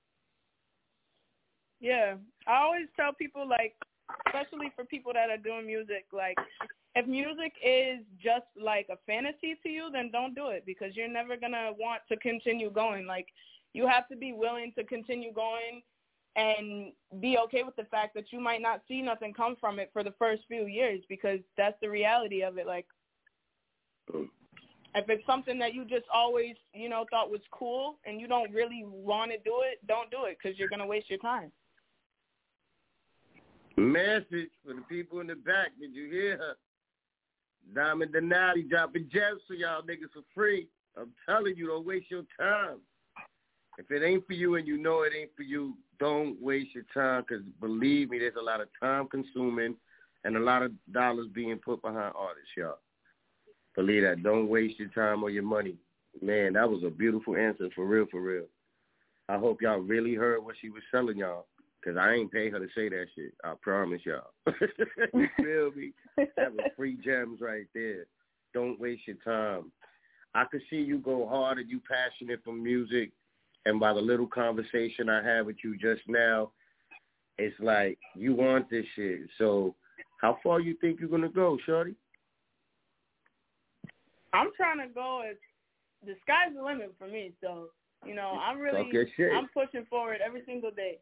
Yeah, I always tell people, like, especially for people that are doing music, like, if music is just like a fantasy to you, then don't do it because you're never going to want to continue going. Like, you have to be willing to continue going and be okay with the fact that you might not see nothing come from it for the first few years because that's the reality of it. Like, if it's something that you just always, you know, thought was cool and you don't really want to do it, don't do it because you're going to waste your time. Message for the people in the back. Did you hear her? Diamond Donati dropping gems for y'all niggas for free. I'm telling you, don't waste your time. If it ain't for you and you know it ain't for you, don't waste your time because believe me, there's a lot of time consuming and a lot of dollars being put behind artists, y'all. Believe that. Don't waste your time or your money. Man, that was a beautiful answer, for real, for real. I hope y'all really heard what she was telling y'all, because I ain't pay her to say that shit. I promise y'all. You feel me? That was free gems right there. Don't waste your time. I could see you go hard and you passionate for music, and by the little conversation I had with you just now, it's like you want this shit. So how far you think you're going to go, shorty? I'm trying to go as the sky's the limit for me. So, you know, I'm pushing forward every single day.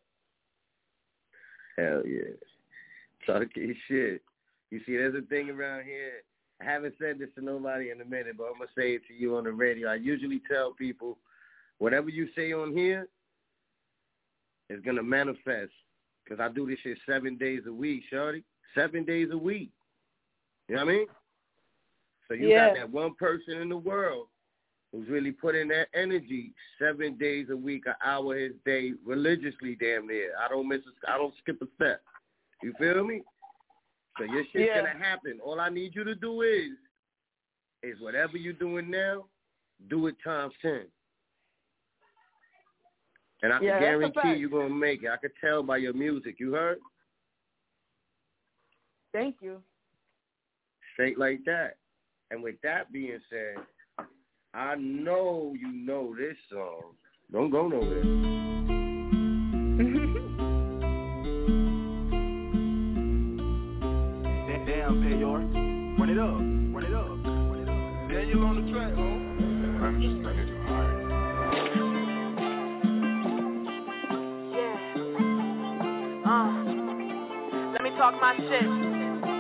Hell yeah. Talk your shit. You see, there's a thing around here. I haven't said this to nobody in a minute, but I'm going to say it to you on the radio. I usually tell people, whatever you say on here is going to manifest, because I do this shit 7 days a week, shorty. 7 days a week. You know what I mean? So you got that one person in the world who's really putting that energy 7 days a week, an hour his day, religiously damn near. I don't skip a step. You feel me? So your shit's gonna happen. All I need you to do is whatever you're doing now, do it times 10. And I can guarantee you're gonna make it. I could tell by your music. You heard? Thank you. Straight like that. And with that being said, I know you know this song. Don't go nowhere. Damn, Payor. Run it up. Run it up. Run it up. Daniel on the track, ho. I'm just ready to hide. Yeah. Let me talk my shit.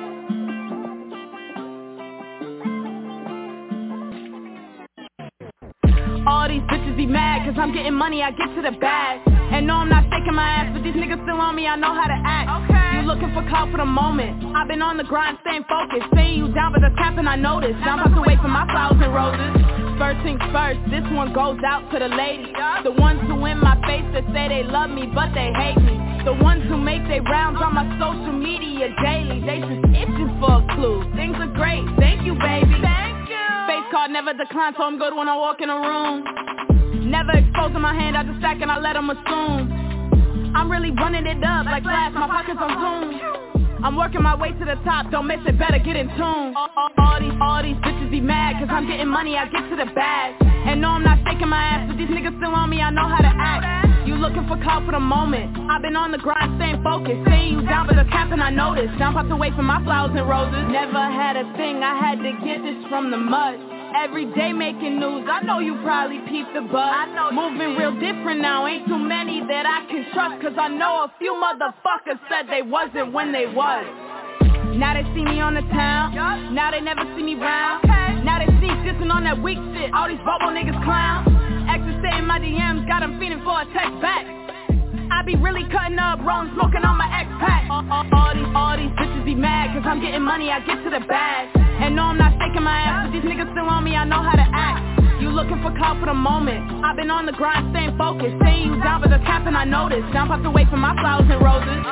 All these bitches be mad, cause I'm getting money, I get to the bag. And no, I'm not faking my ass, but these niggas still on me, I know how to act. Okay. You looking for clout for the moment. I've been on the grind, staying focused. Saying you down, but the capping I noticed. Now I'm about to wait for my flowers and roses. First things first, this one goes out to the ladies. The ones who in my face that say they love me, but they hate me. The ones who make their rounds on my social media daily. They just itching for a clue. Things are great, thank you, baby. Thank you. Face card never decline, so I'm good when I walk in a room. Never exposing my hand, I just stack and I let them assume. I'm really running it up like Flash, my pockets on Zoom. I'm working my way to the top, don't miss it, better get in tune. All these bitches be mad, cause I'm getting money, I get to the bag. And no, I'm not faking my ass, but these niggas still on me, I know how to act. You looking for clout for the moment. I've been on the grind, staying focused. Saying you down, but the capping I noticed. Now I'm about to wait for my flowers and roses. Never had a thing, I had to get this from the mud. Every day making news, I know you probably peeped the buzz. Moving real different now, ain't too many that I can trust. Cause I know a few motherfuckers said they wasn't when they was. Now they see me on the town, now they never see me round. Now they see dissing on that weak shit, all these bubble niggas clown. Exes stay in my DMs, got them feeding for a text back. I be really cutting up, rolling, smoking on my X-Pack. All these bitches be mad, cause I'm getting money, I get to the bag. And no, I'm not faking my ass, but these niggas still on me, I know how to act. You looking for clout for the moment. I've been on the grind, staying focused. Saying you down, but the capping I noticed. Now I'm about to wait for my flowers and roses.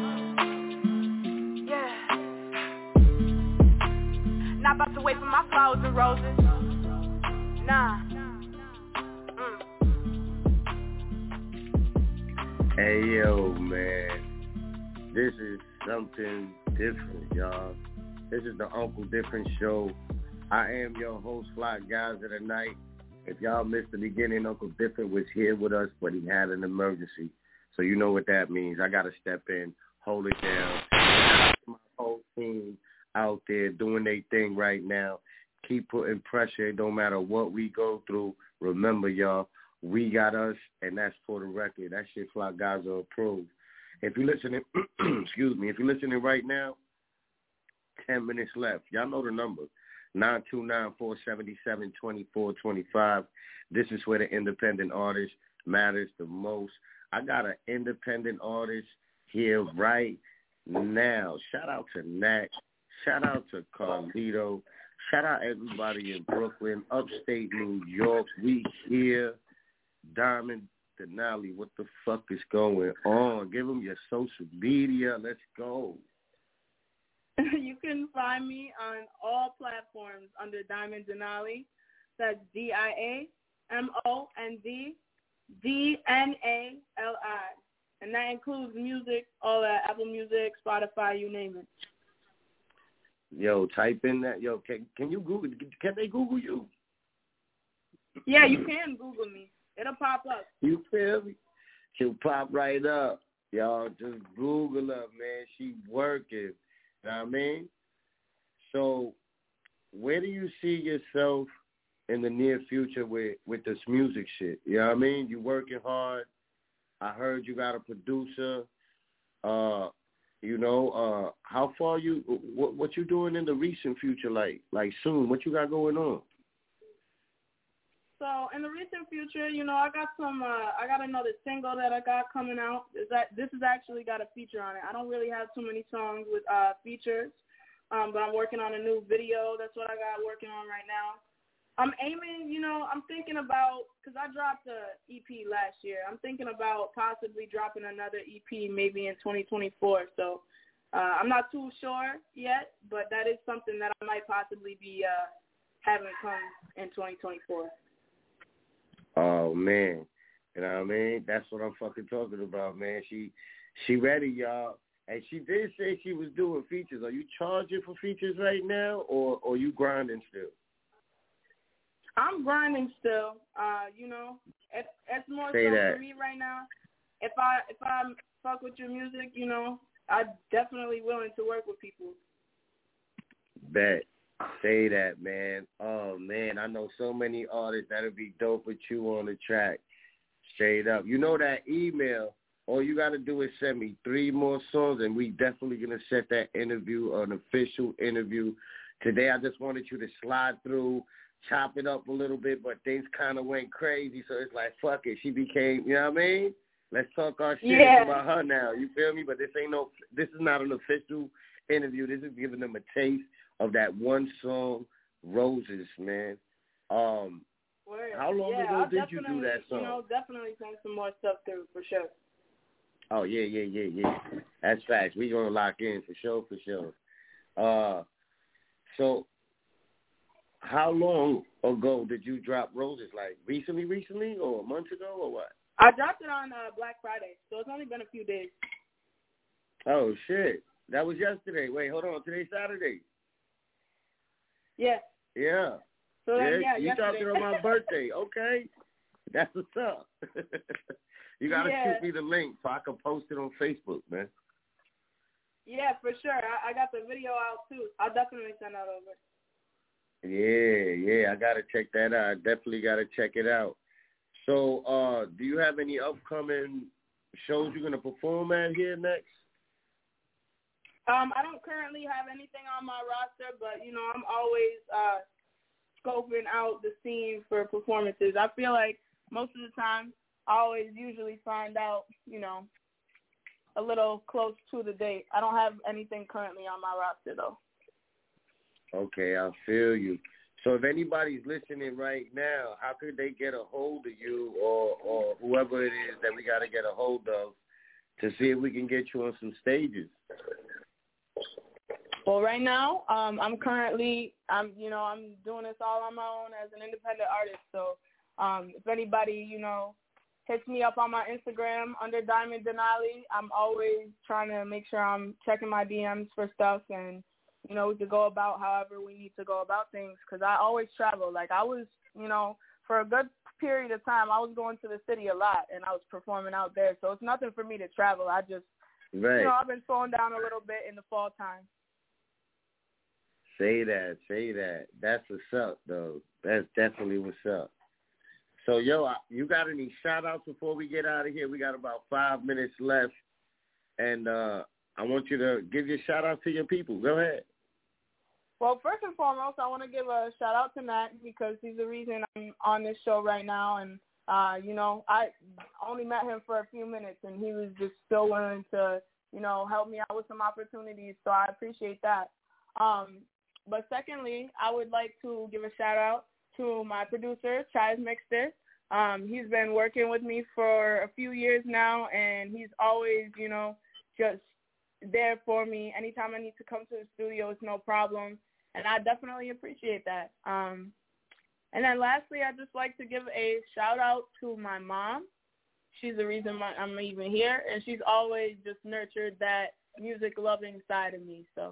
Not about to wait for my flowers and roses. Nah. Hey, yo, man. This is something different, y'all. This is the Uncle Different Show. I am your host, Fly Guys of the Night. If y'all missed the beginning, Uncle Different was here with us, but he had an emergency. So you know what that means. I got to step in, hold it down. My whole team out there doing their thing right now. Keep putting pressure. It don't matter what we go through. Remember, y'all, we got us, and that's for the record. That shit Fly Guys are approved. If you're listening, excuse me, if you're listening right now, 10 minutes left. Y'all know the number, 929-477-2425. This is where the independent artist matters the most. I got an independent artist here right now. Shout out to Nat. Shout out to Carlito. Shout out everybody in Brooklyn, upstate New York. We here. Diamond Denali, what the fuck is going on? Give them your social media. Let's go. You can find me on all platforms under Diamond Denali. That's DIAMONDDNALI. And that includes music, all that, Apple Music, Spotify, you name it. Yo, type in that. Yo, can you Google? Can they Google you? Yeah, you can Google me. It'll pop up. You feel me? She'll pop right up. Y'all just Google her, man. She working. You know what I mean? So, where do you see yourself in the near future with this music shit? You know what I mean? You working hard. I heard you got a producer. How far you? What you doing in the recent future? Like soon? What you got going on? So in the recent future, I got some. I got another single that I got coming out. This has actually got a feature on it. I don't really have too many songs with features, but I'm working on a new video. That's what I got working on right now. I'm aiming, I'm thinking about, because I dropped a EP last year. I'm thinking about possibly dropping another EP maybe in 2024. So I'm not too sure yet, but that is something that I might possibly be having come in 2024. Oh, man. You know what I mean? That's what I'm fucking talking about, man. She ready, y'all. And she did say she was doing features. Are you charging for features right now, or you grinding still? I'm grinding still. It's more so for me right now. If I fuck with your music, I'm definitely willing to work with people. Bet. Say that, man. Oh, man, I know so many artists that'll be dope with you on the track. Straight up. You know that email, all you got to do is send me 3 more songs, and we definitely going to set that interview, an official interview. Today I just wanted you to slide through, chop it up a little bit, but things kind of went crazy, so it's like, fuck it. She became, you know what I mean? Let's talk our shit about her now. You feel me? But this is not an official interview. This is giving them a taste of that one song, Roses, man. How long ago did you do that song? Definitely send some more stuff through, for sure. Oh, yeah. That's facts. We going to lock in, for sure. So how long ago did you drop Roses? Like recently, or a month ago, or what? I dropped it on Black Friday, so it's only been a few days. Oh, shit. That was yesterday. Wait, hold on. Today's Saturday. Yeah. Yeah. So then, you dropped it on my birthday. Okay. That's what's up. You got to shoot me the link so I can post it on Facebook, man. Yeah, for sure. I got the video out, too. I'll definitely send that over. Yeah, I got to check that out. I definitely got to check it out. So, do you have any upcoming shows you're going to perform at here next? I don't currently have anything on my roster, but, I'm always scoping out the scene for performances. I feel like most of the time I always usually find out, a little close to the date. I don't have anything currently on my roster, though. Okay, I feel you. So if anybody's listening right now, how could they get a hold of you or whoever it is that we got to get a hold of to see if we can get you on some stages? Well, right now, I'm doing this all on my own as an independent artist. So if anybody, hits me up on my Instagram under Diamond Denali, I'm always trying to make sure I'm checking my DMs for stuff, and we could go about however we need to go about things, because I always travel. Like, I was, for a good period of time, I was going to the city a lot, and I was performing out there. So it's nothing for me to travel. I just, I've been slowing down a little bit in the fall time. Say that. That's what's up, though. That's definitely what's up. So, yo, you got any shout-outs before we get out of here? We got about 5 minutes left, and I want you to give your shout-out to your people. Go ahead. Well, first and foremost, I want to give a shout-out to Matt, because he's the reason I'm on this show right now. And, I only met him for a few minutes, and he was just so willing to, help me out with some opportunities. So I appreciate that. But secondly, I would like to give a shout-out to my producer, Chaz Mixter. He's been working with me for a few years now, and he's always, just there for me. Anytime I need to come to the studio, it's no problem. And I definitely appreciate that. And then lastly, I'd just like to give a shout out to my mom. She's the reason why I'm even here, and she's always just nurtured that music-loving side of me. So,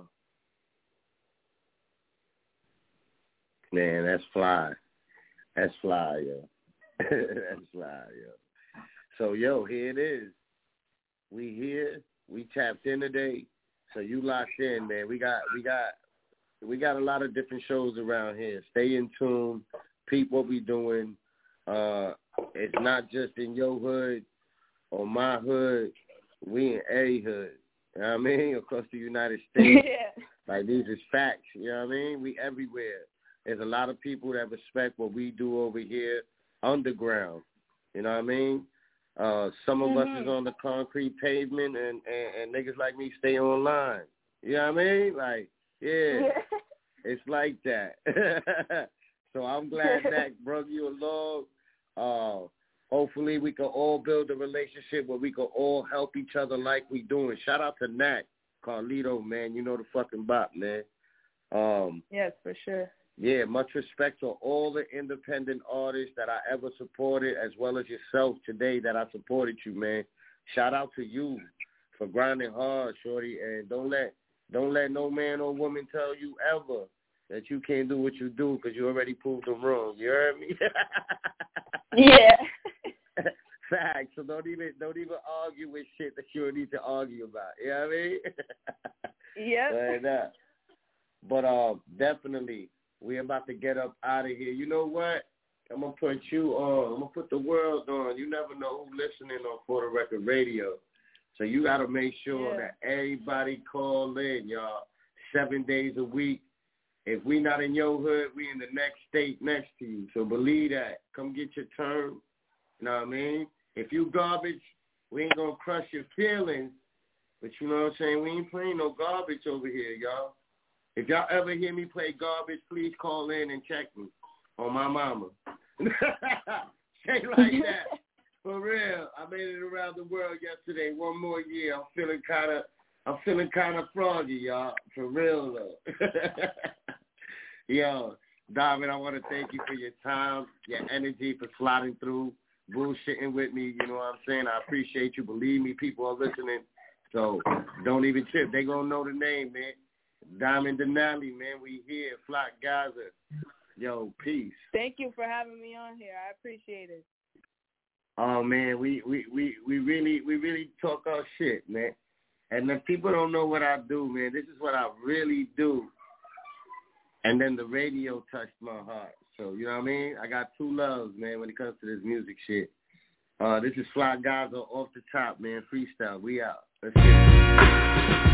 man, that's fly. That's fly, yo. That's fly, yo. So, yo, here it is. We here. We tapped in today. So you locked in, man. We got a lot of different shows around here. Stay in tune. Peep what we doing. It's not just in your hood or my hood. We in a hood. You know what I mean? Across the United States. Yeah. Like, these is facts. You know what I mean? We everywhere. There's a lot of people that respect what we do over here underground. You know what I mean? Some of us is on the concrete pavement, and niggas like me stay online. You know what I mean? Like, yeah. It's like that. So I'm glad Nak brought you along. Hopefully we can all build a relationship where we can all help each other like we doing. Shout out to Nak, Carlito, man. You know the fucking bop, man. Yes, for sure. Yeah, much respect to all the independent artists that I ever supported, as well as yourself today that I supported you, man. Shout out to you for grinding hard, shorty, and don't let no man or woman tell you ever that you can't do what you do, because you already proved them wrong. You heard me? Yeah. Facts. So don't even argue with shit that you don't need to argue about. You know what I mean? Yeah. But definitely, we're about to get up out of here. You know what? I'm going to put you on. I'm going to put the world on. You never know who's listening on For the Record Radio. So you got to make sure that everybody call in, y'all, 7 days a week. If we not in your hood, we in the next state next to you. So believe that. Come get your turn. You know what I mean? If you garbage, we ain't going to crush your feelings. But you know what I'm saying? We ain't playing no garbage over here, y'all. If y'all ever hear me play garbage, please call in and check me on my mama. Say like that. For real. I made it around the world yesterday. One more year. I'm feeling kind of froggy, y'all. For real, though. Yo, David, I want to thank you for your time, your energy, for sliding through, bullshitting with me. You know what I'm saying? I appreciate you. Believe me, people are listening. So don't even trip. They going to know the name, man. Diamond Denali, man. We here. Flock Gaza. Yo, peace. Thank you for having me on here. I appreciate it. Oh, man, we really talk our shit, man. And if people don't know what I do, man, this is what I really do. And then the radio touched my heart. So, you know what I mean? I got two loves, man, when it comes to this music shit. This is Fly Gaza off the top, man. Freestyle. We out. Let's get it.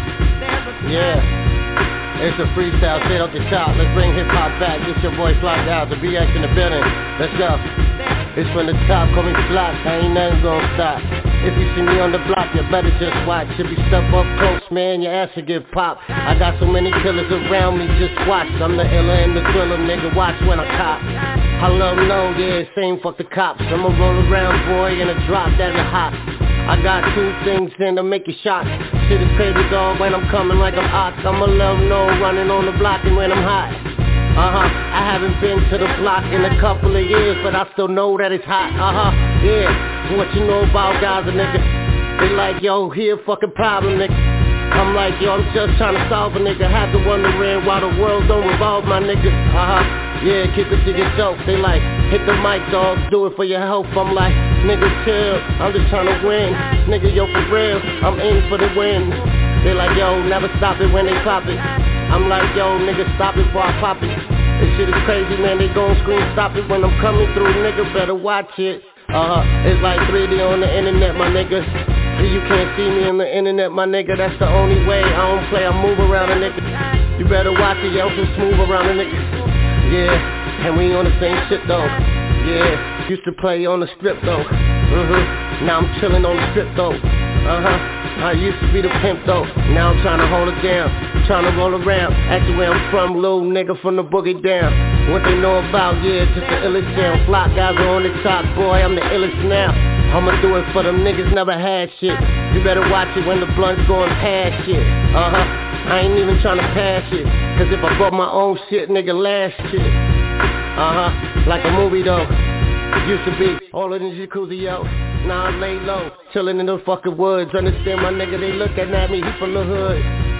Yeah. It's a freestyle straight off the top. Let's bring hip-hop back. This your boy Fly Gaza. BX in the building. Let's go. It's from the top. Call me Flock. I ain't nothing gonna stop. If you see me on the block, you better just watch. If you step up close, man, your ass will get popped. I got so many killers around me, just watch. I'm the iller and the thriller, nigga, watch when I cop. I love no, yeah, same fuck the cops. I'm a roll around boy in a drop that is hot. I got two things in to make you shock. Shit is crazy, dog, when I'm coming like I'm ox. I'm a love no, running on the block and when I'm hot. I haven't been to the block in a couple of years, but I still know that it's hot. Yeah. What you know about Gaza, nigga? They like, yo, here fucking problem, nigga. I'm like, yo, I'm just trying to solve a nigga. Have to wondering why the world don't revolve, my nigga. Yeah, keep it to yourself. They like, hit the mic, dog, do it for your health. I'm like, nigga, chill, I'm just trying to win. Nigga, yo, for real, I'm in for the win. They like, yo, never stop it when they pop it. I'm like, yo, nigga, stop it before I pop it. This shit is crazy, man, they gon' scream, stop it when I'm coming through, nigga, better watch it. It's like 3D on the internet, my nigga. You can't see me on the internet, my nigga. That's the only way. I don't play, I move around a nigga. You better watch it, yo, so smooth around a nigga. Yeah, and we on the same shit though. Yeah, used to play on the strip though. Now I'm chilling on the strip though. I used to be the pimp though. Now I'm trying to hold it down, trying to roll around. Actually where I'm from, little nigga from the boogie down. What they know about, yeah, just the illest sound. Flock guys are on the top, boy, I'm the illest now. I'ma do it for them niggas never had shit. You better watch it when the blunt's going past shit. I ain't even trying to pass it, cause if I bought my own shit, nigga, last shit. Like a movie though. Used to be all in the jacuzzi, yo. Now I lay low, chillin' in the fucking woods. Understand my nigga, they looking at me, he from the hood.